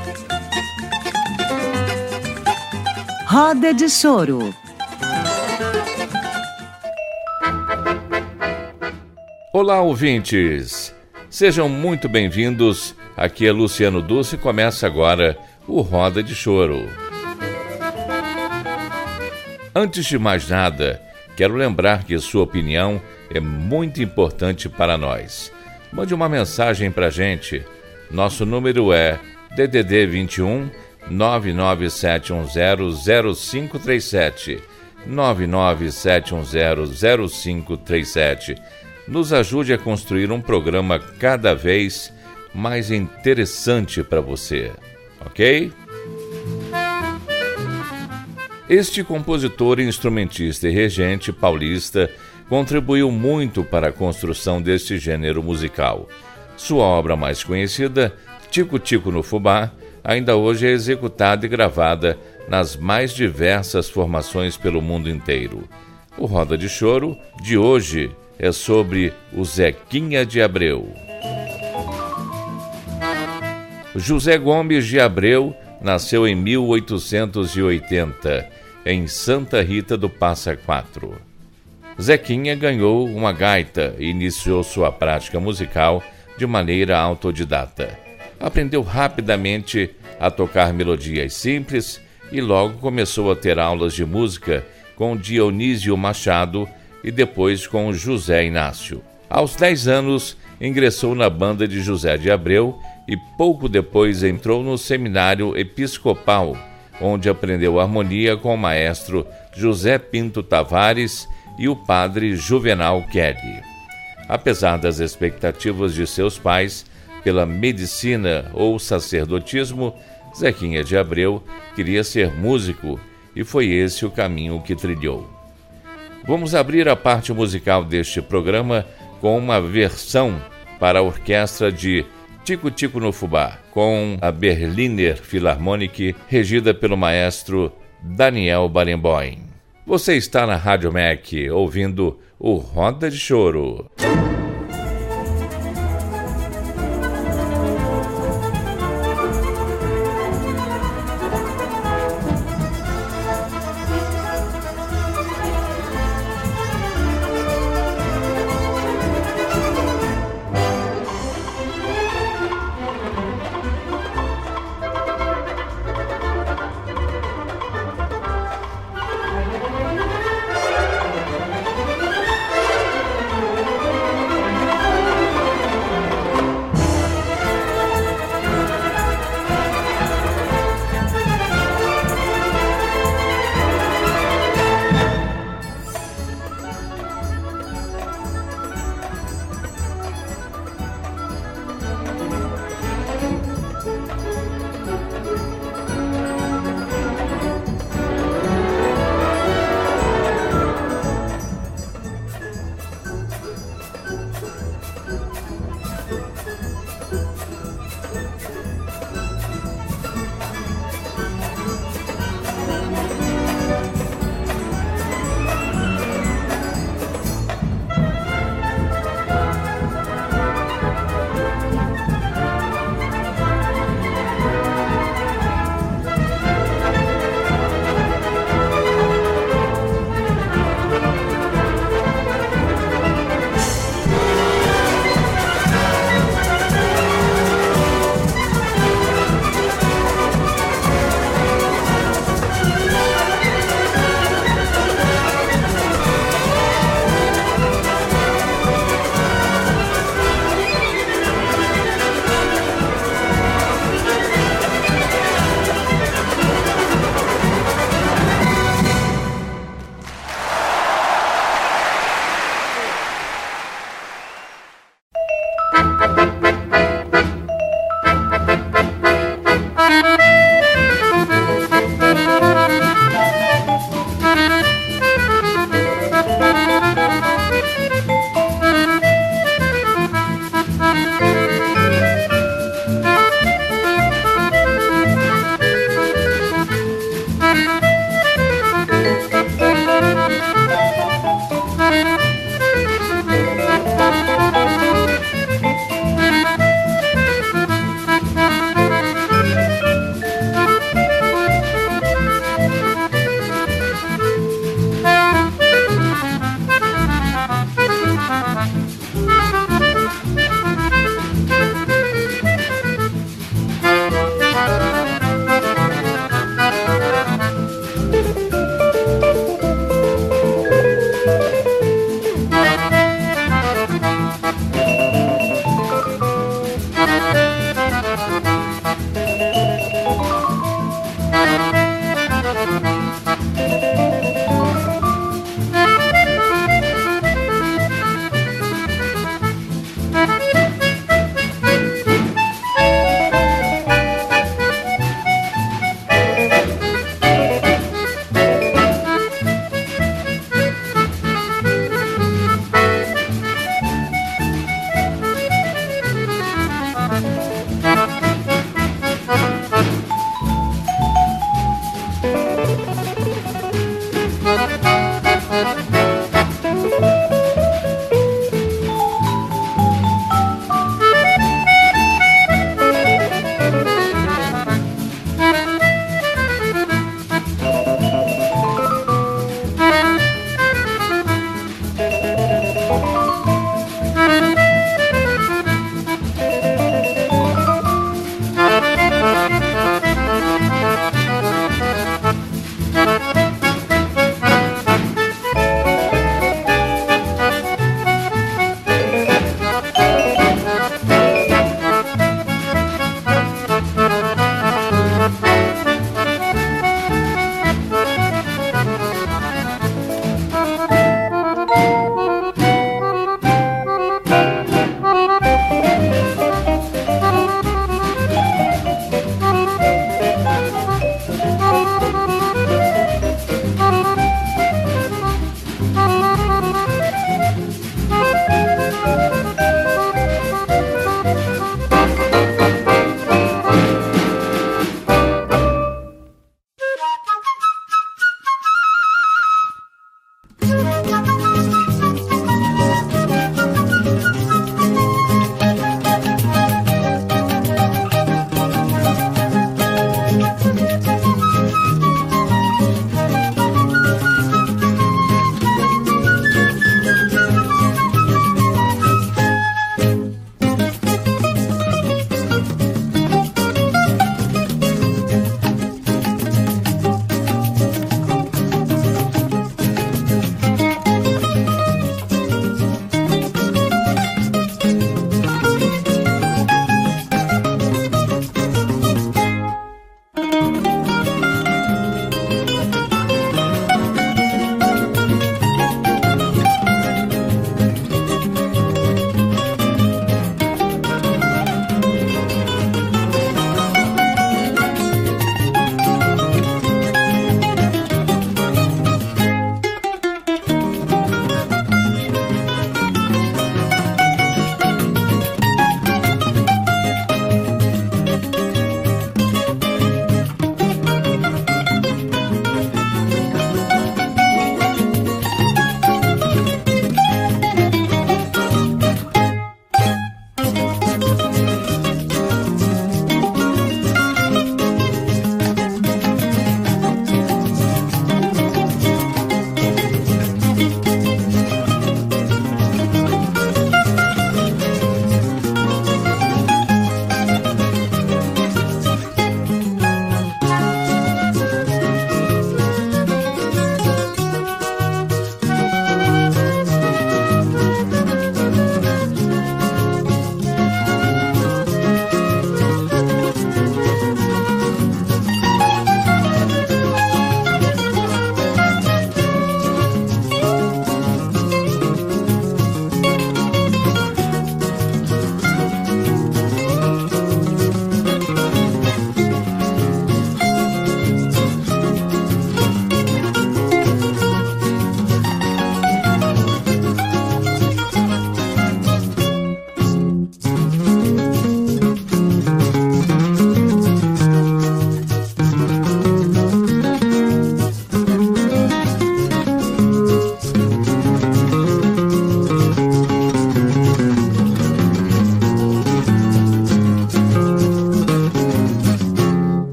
Roda de Choro. Olá, ouvintes! Sejam muito bem-vindos. Aqui é Luciano Dulce e começa agora o Roda de Choro. Antes de mais nada, quero lembrar que sua opinião é muito importante para nós. Mande uma mensagem para a gente. Nosso número é DDD 21 997100537. 997100537. Nos ajude a construir um programa cada vez mais interessante para você, ok? Este compositor, instrumentista e regente paulista contribuiu muito para a construção deste gênero musical. Sua obra mais conhecida, Tico Tico no Fubá, ainda hoje é executada e gravada nas mais diversas formações pelo mundo inteiro. O Roda de Choro de hoje é sobre o Zequinha de Abreu. José Gomes de Abreu nasceu em 1880, em Santa Rita do Passa Quatro. Zequinha ganhou uma gaita e iniciou sua prática musical de maneira autodidata. Aprendeu rapidamente a tocar melodias simples e logo começou a ter aulas de música com Dionísio Machado e depois com José Inácio. Aos 10 anos, ingressou na banda de José de Abreu e pouco depois entrou no seminário episcopal, onde aprendeu harmonia com o maestro José Pinto Tavares e o padre Juvenal Kelly. Apesar das expectativas de seus pais pela medicina ou sacerdotismo, Zequinha de Abreu queria ser músico e foi esse o caminho que trilhou. Vamos abrir a parte musical deste programa com uma versão para a orquestra de Tico Tico no Fubá, com a Berliner Philharmonic, regida pelo maestro Daniel Barenboim. Você está na Rádio MEC, ouvindo o Roda de Choro.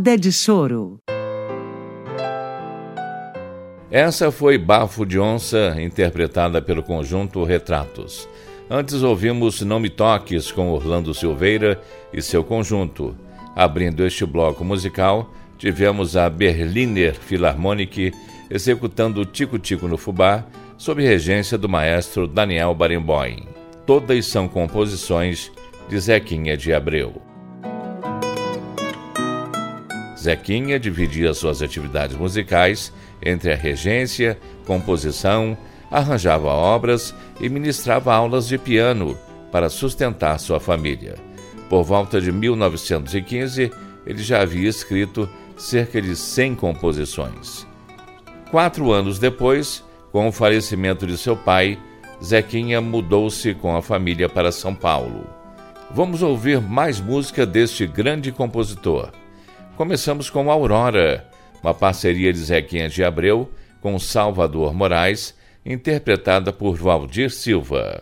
Roda de Choro. Essa foi Bafo de Onça, interpretada pelo conjunto Retratos. Antes ouvimos Não Me Toques, com Orlando Silveira e seu conjunto. Abrindo este bloco musical, tivemos a Berliner Philharmonic executando Tico Tico no Fubá, sob regência do maestro Daniel Barenboim. Todas são composições de Zequinha de Abreu. Zequinha dividia suas atividades musicais entre a regência, composição, arranjava obras e ministrava aulas de piano para sustentar sua família. Por volta de 1915, ele já havia escrito cerca de 100 composições. 4 anos depois, com o falecimento de seu pai, Zequinha mudou-se com a família para São Paulo. Vamos ouvir mais música deste grande compositor. Começamos com Aurora, uma parceria de Zequinha de Abreu com Salvador Moraes, interpretada por Valdir Silva.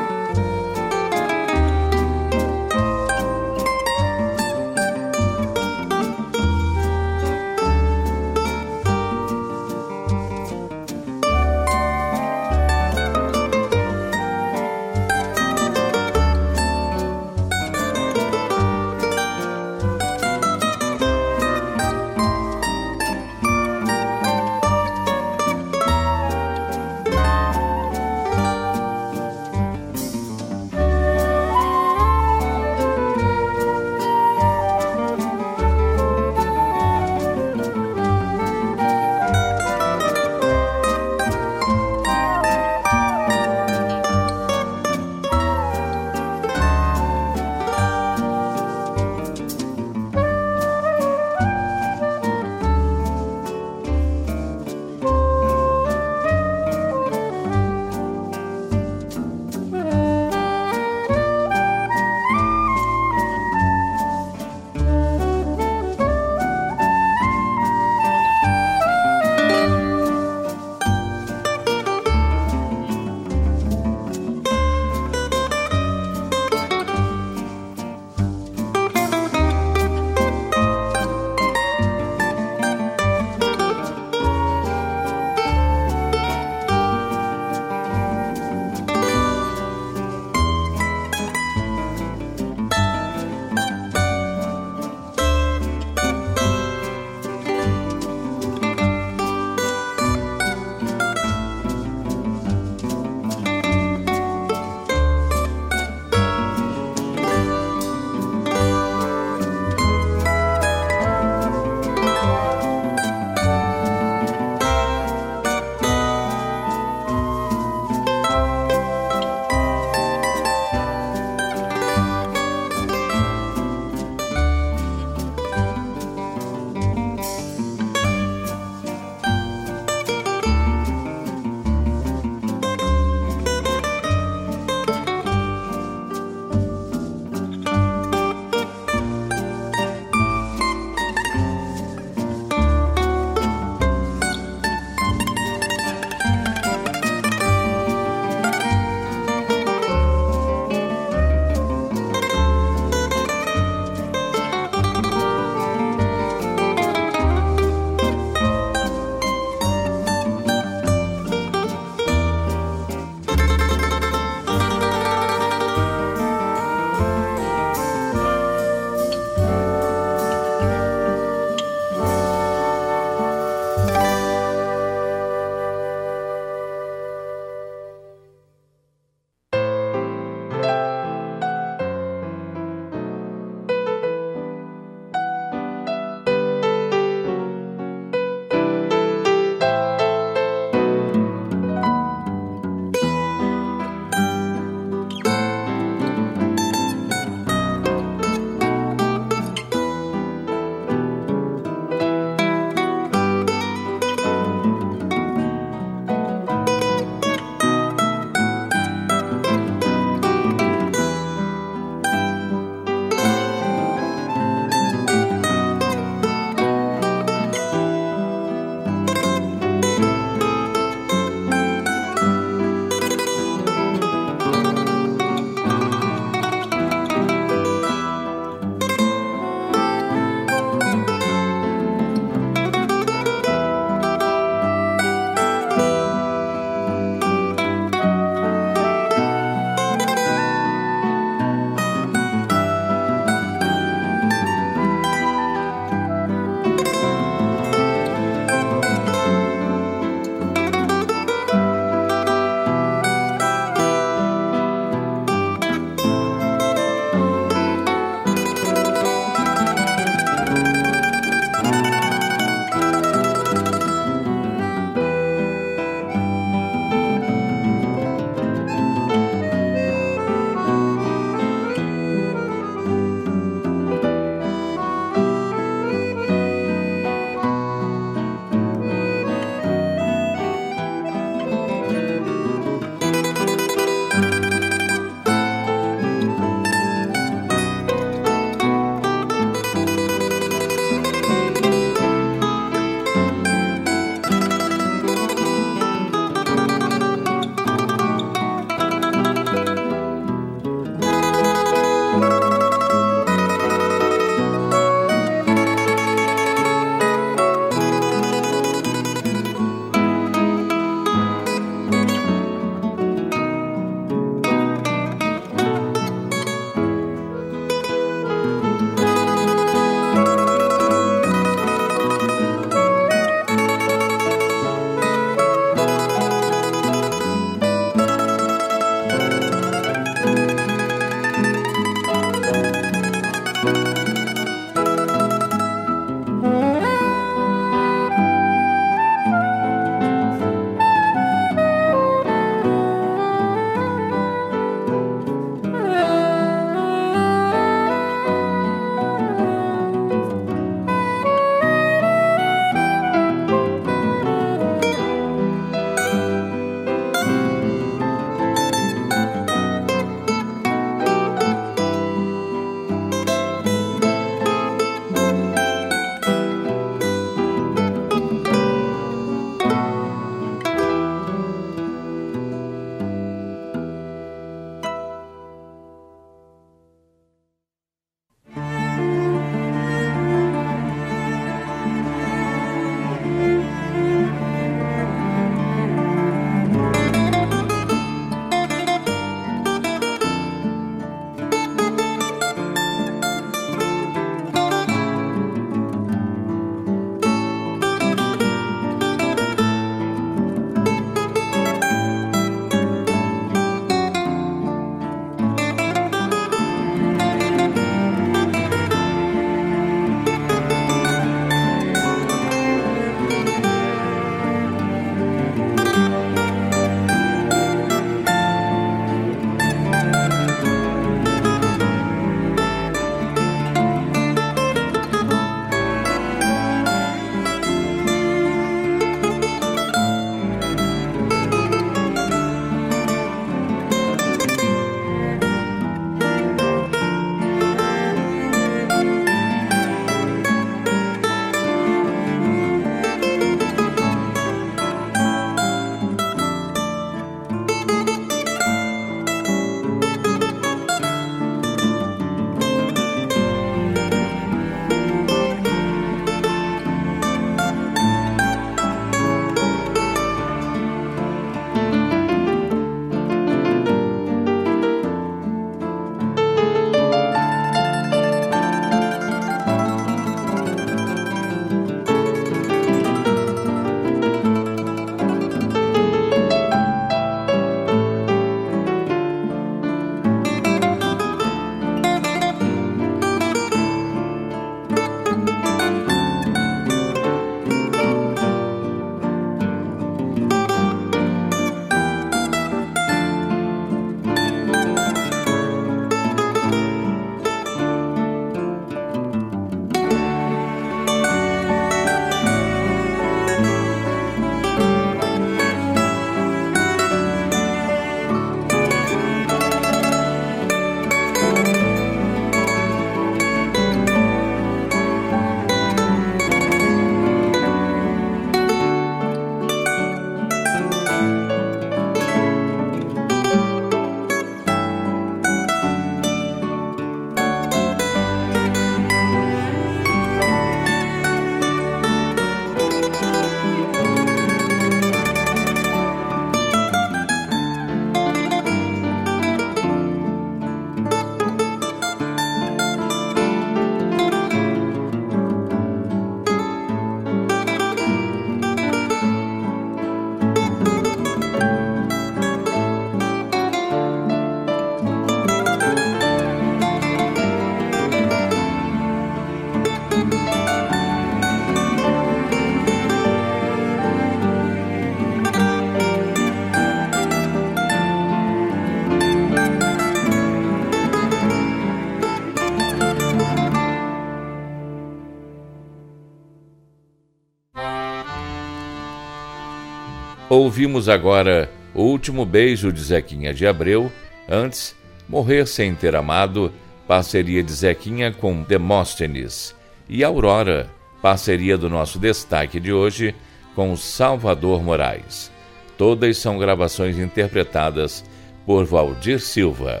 Ouvimos agora O Último Beijo de Zequinha de Abreu, antes Morrer Sem Ter Amado, parceria de Zequinha com Demóstenes, e Aurora, parceria do nosso destaque de hoje com Salvador Moraes. Todas são gravações interpretadas por Valdir Silva.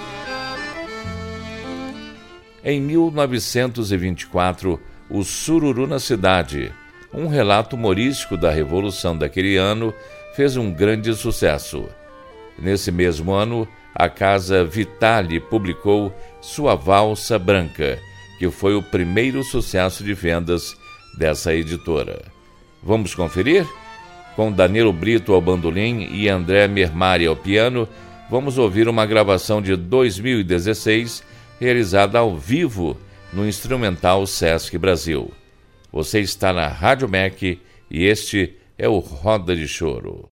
Em 1924, O Sururu na Cidade, um relato humorístico da Revolução daquele ano, fez um grande sucesso. Nesse mesmo ano, a Casa Vitale publicou Sua Valsa Branca, que foi o primeiro sucesso de vendas dessa editora. Vamos conferir? Com Danilo Brito ao bandolim e André Mermari ao piano, vamos ouvir uma gravação de 2016, realizada ao vivo no Instrumental Sesc Brasil. Você está na Rádio MEC e este é o Roda de Choro.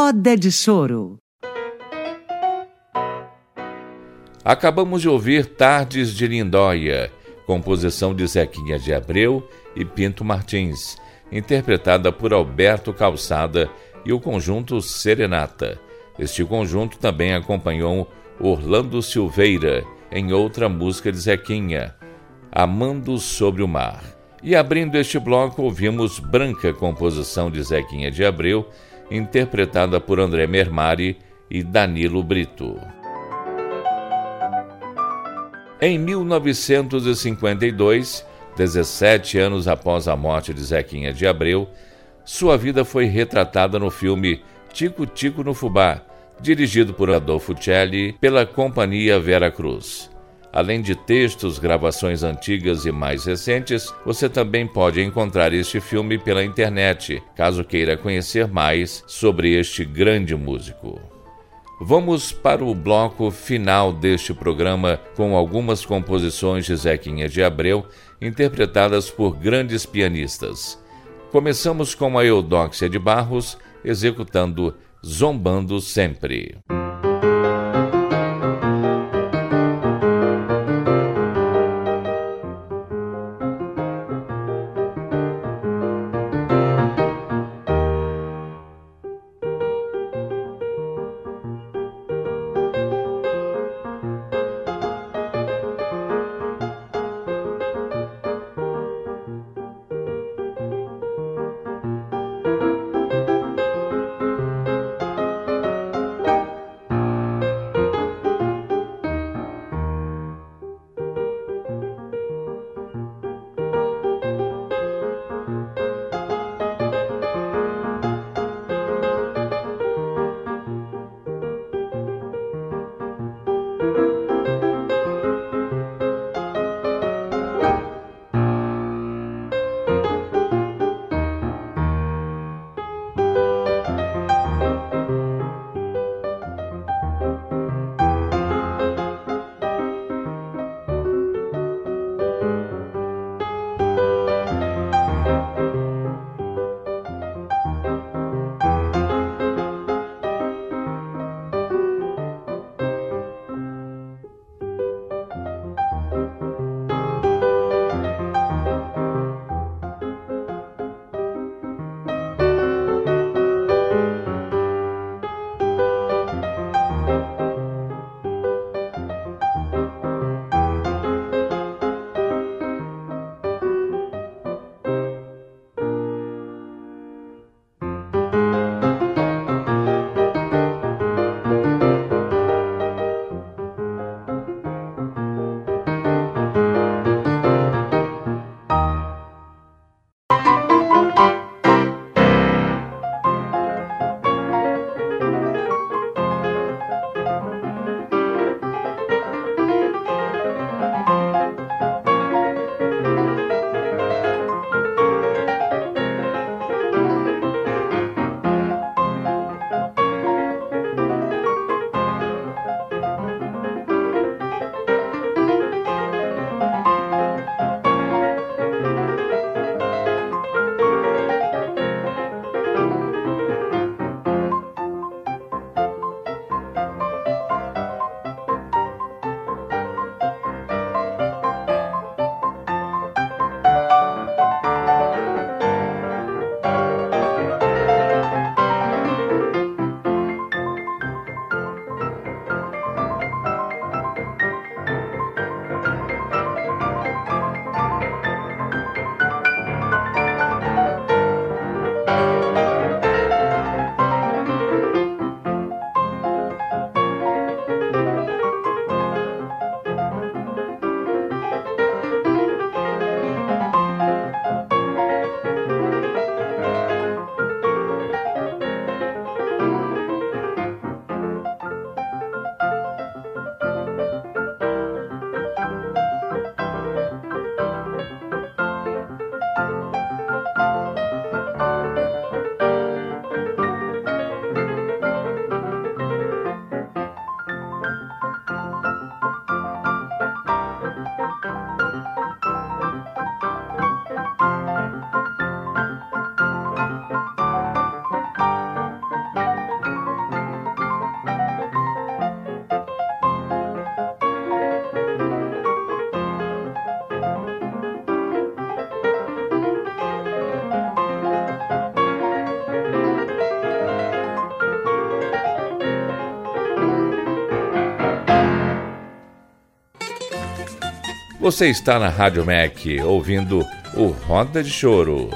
Roda de Choro. Acabamos de ouvir Tardes de Lindóia, composição de Zequinha de Abreu e Pinto Martins, interpretada por Alberto Calçada e o conjunto Serenata. Este conjunto também acompanhou Orlando Silveira em outra música de Zequinha, Amando sobre o Mar. E abrindo este bloco, ouvimos Branca, composição de Zequinha de Abreu, interpretada por André Mermari e Danilo Brito. Em 1952, 17 anos após a morte de Zequinha de Abreu, sua vida foi retratada no filme Tico Tico no Fubá, dirigido por Adolfo Celli pela Companhia Vera Cruz. Além de textos, gravações antigas e mais recentes, você também pode encontrar este filme pela internet, caso queira conhecer mais sobre este grande músico. Vamos para o bloco final deste programa com algumas composições de Zequinha de Abreu, interpretadas por grandes pianistas. Começamos com a Eudóxia de Barros, executando Zombando Sempre. Você está na Rádio MEC, ouvindo o Roda de Choro.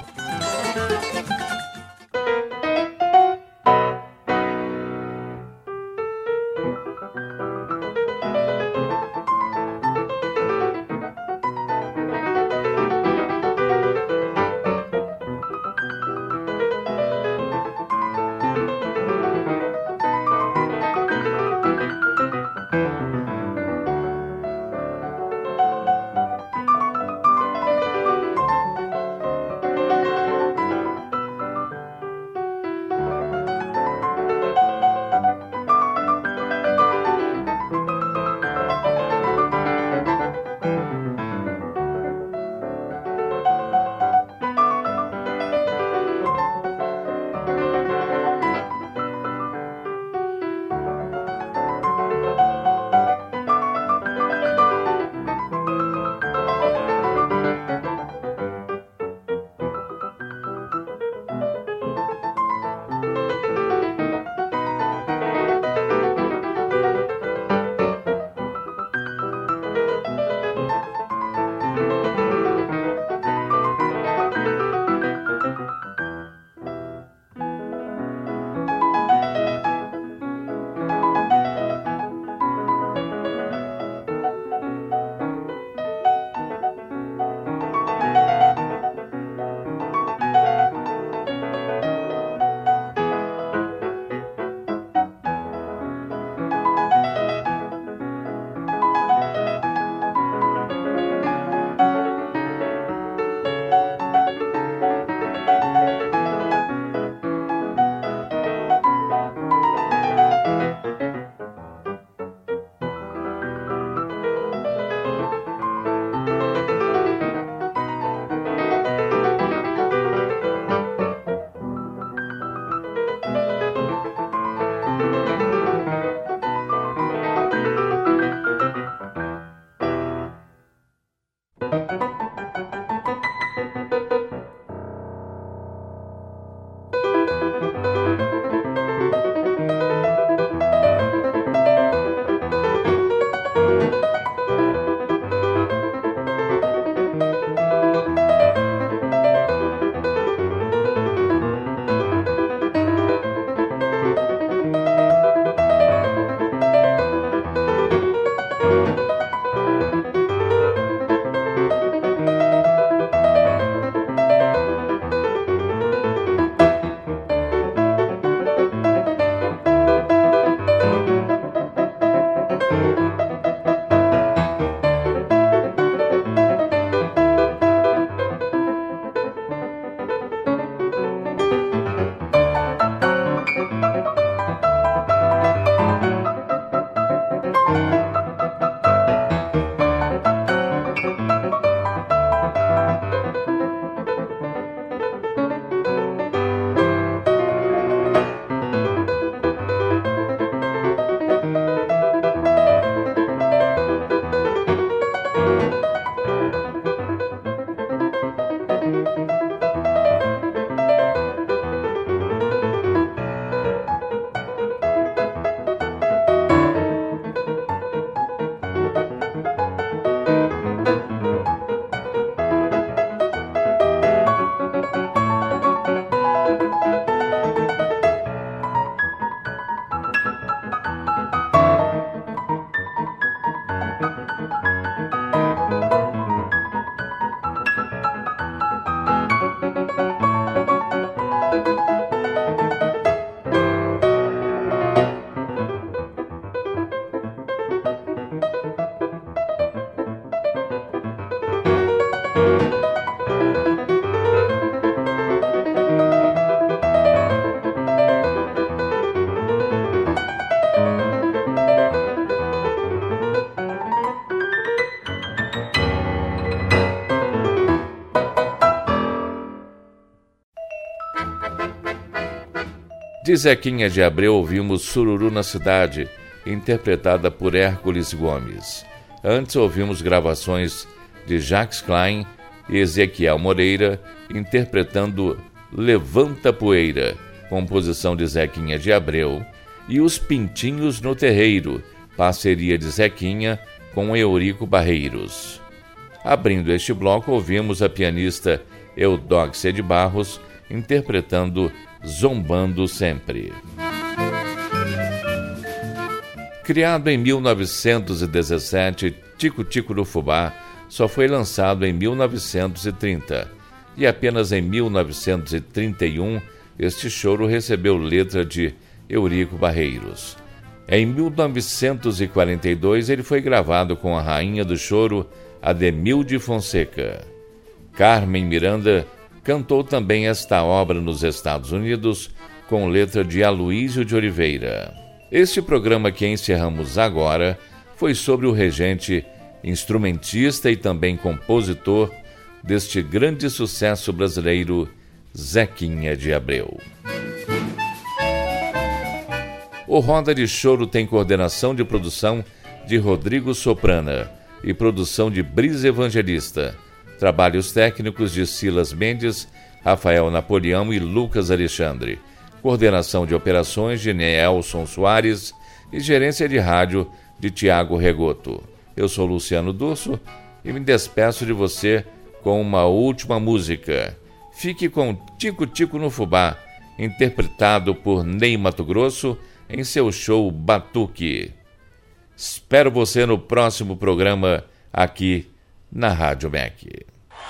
De Zequinha de Abreu ouvimos Sururu na Cidade, interpretada por Hércules Gomes. Antes ouvimos gravações de Jacques Klein e Ezequiel Moreira, interpretando Levanta Poeira, composição de Zequinha de Abreu, e Os Pintinhos no Terreiro, parceria de Zequinha com Eurico Barreiros. Abrindo este bloco, ouvimos a pianista Eudóxia de Barros interpretando Zombando Sempre. Criado em 1917, Tico Tico do Fubá só foi lançado em 1930 e apenas em 1931 este choro recebeu letra de Eurico Barreiros. Em 1942 ele foi gravado com a rainha do choro, Ademilde Fonseca. Carmen Miranda cantou também esta obra nos Estados Unidos com letra de Aloísio de Oliveira. Este programa que encerramos agora foi sobre o regente, instrumentista e também compositor deste grande sucesso brasileiro, Zequinha de Abreu. O Roda de Choro tem coordenação de produção de Rodrigo Soprana e produção de Brisa Evangelista. Trabalhos técnicos de Silas Mendes, Rafael Napoleão e Lucas Alexandre. Coordenação de operações de Nelson Soares e gerência de rádio de Tiago Regoto. Eu sou Luciano Durso e me despeço de você com uma última música. Fique com Tico Tico no Fubá, interpretado por Ney Matogrosso em seu show Batuque. Espero você no próximo programa aqui na Rádio MEC.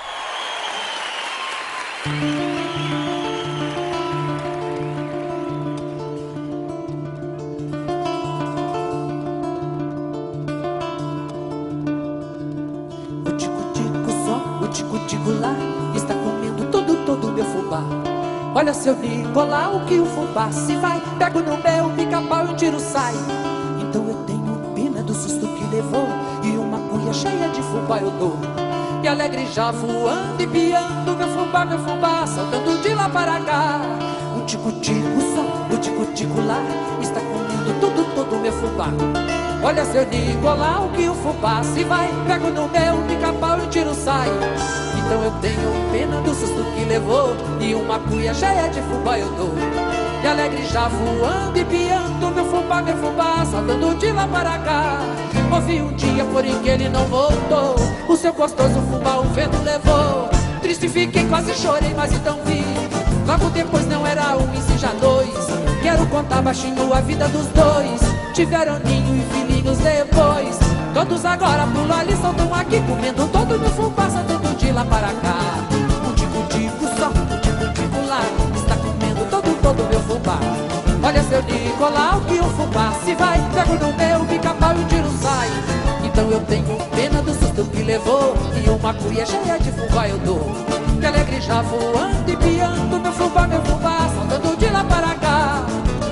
Olha, seu Nicolau, o que o fubá se vai. Pego no meu pica-pau e o tiro sai. Então eu tenho pena do susto que levou e uma cuia cheia de fubá eu dou. E alegre já voando e piando, meu fubá, saltando de lá para cá. O tico-tico só, o tico-tico lá, está comendo tudo, todo meu fubá. Olha, seu Nicolau, o que o fubá se vai. Pego no meu pica-pau e o tiro sai. Então eu tenho pena do susto que levou e uma cuia cheia de fubá eu dou. E alegre já voando e piando, meu fubá, saltando de lá para cá. Ouvi um dia, porém que ele não voltou, o seu gostoso fubá o vento levou. Triste fiquei, quase chorei, mas então vi. Logo depois não era um e sim já dois. Quero contar baixinho a vida dos dois. Tiveram ninho e filhinhos depois. Todos agora pulam ali, saltam aqui, comendo todo meu fubá, saltando de lá para cá. Um tico-tico só, um tico-tico lá, está comendo todo meu fubá. Olha, seu Nicolau, que o fubá se vai. Pego no meu pica-pau e o tiro sai. Então eu tenho pena do susto que levou e uma cuia cheia de fubá eu dou. Que alegre já voando e piando, meu fubá, saltando de lá para cá.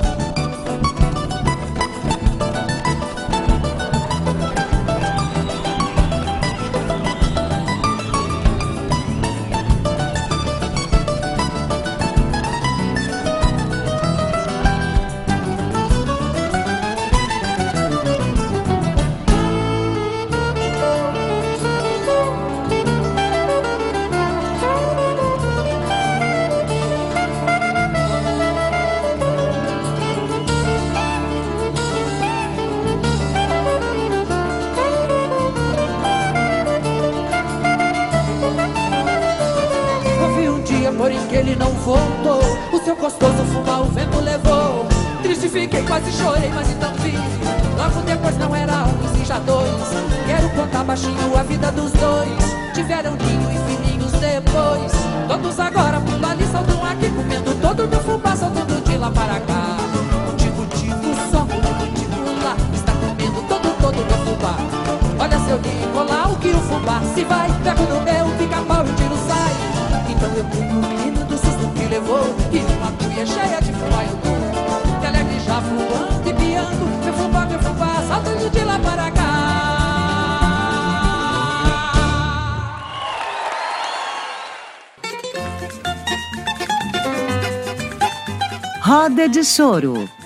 Voltou, o seu gostoso fubá o vento levou. Triste fiquei, quase chorei, mas então vi. Logo depois não era um e sim já dois. Quero contar baixinho a vida dos dois. Tiveram ninho e filhinhos depois. Todos agora pulam ali, saltam aqui, comendo todo meu fubá, saltando de lá para cá. O tico-tico só, o tico-tico lá, está comendo todo meu fubá. Olha, seu Nicolau, que o fubá se vai. Pego no meu pica-pau e o tiro sai. Então eu tenho pena do susto que levou e uma cuia cheia de fubá eu dou. Que alegre já voando e piando, meu fubá, saltando de lá para cá. Roda de Choro.